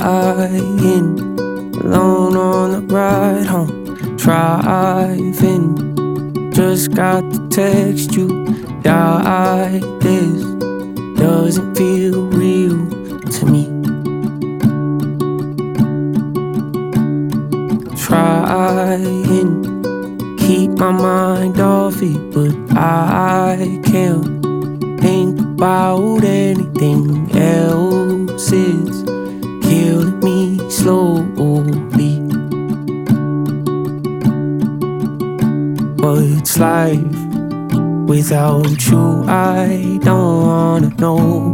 Crying alone on the ride home, driving. Just got the text you died. This doesn't feel real to me. Trying keep my mind off it, but I can't think about anything else. It's killing me slowly. What's life without you? I don't wanna know.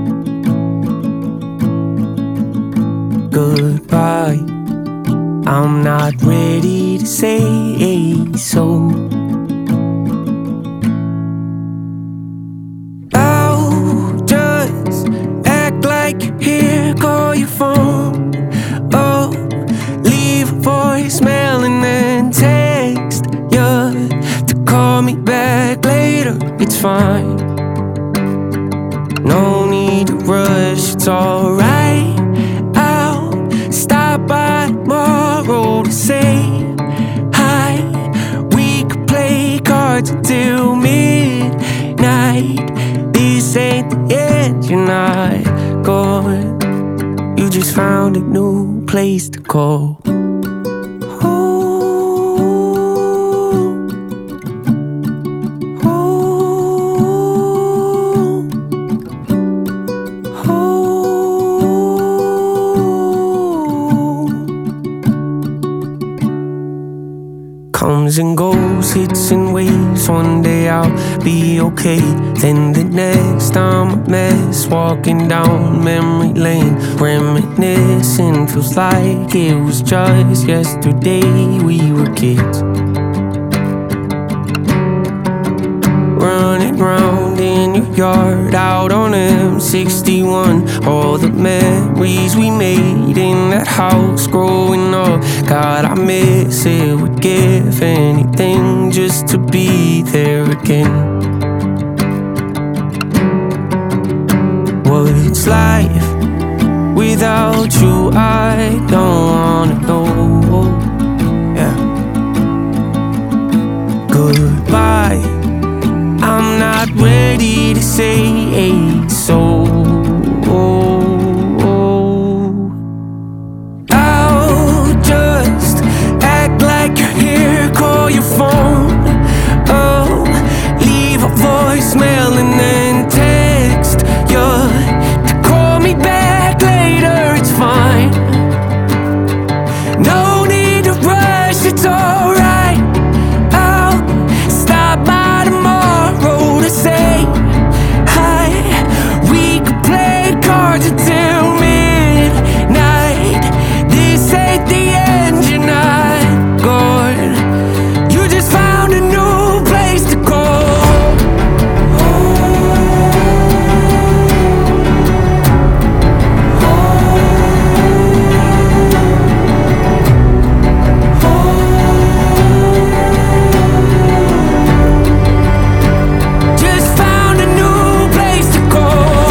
Goodbye, I'm not ready to say so. I'll just act like you're here, call your phone. Oh, leave a voicemail and then text you to call me back later. It's fine, no need to rush, it's alright. I'll stop by tomorrow to say hi. We could play cards until midnight. This ain't the end, you're not gone. You just found a new place to call home. Home. Home. Comes and goes, hits and waves. One day I'll be okay, then the next I'm a mess. Walking down memory lane, reminiscing. Feels like it was just yesterday we were kids, running round in your yard, out on M61. All the memories we made in that house growing up. God, I miss it, would give anything just to be there again. What's life without you? I don't wanna know. Yeah. Goodbye, I'm not ready to say so. I'll just act like you're here, call your phone. Oh, leave a voicemail and then text you to call me back later. It's fine, no need to rush, it's alright. I'll stop by tomorrow to say hi. We could play cards until midnight. This ain't the end, you're not gone. You just found a new place to go. Just found a new place to go.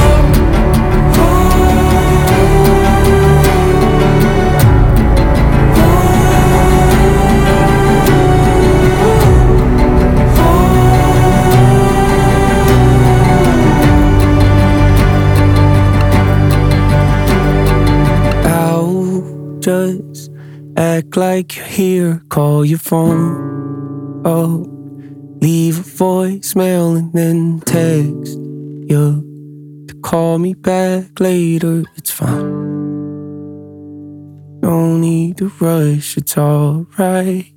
I'll just act like you're here, call your phone. Oh, leave a voicemail and then text you to call me back later. It's fine, no need to rush, it's alright.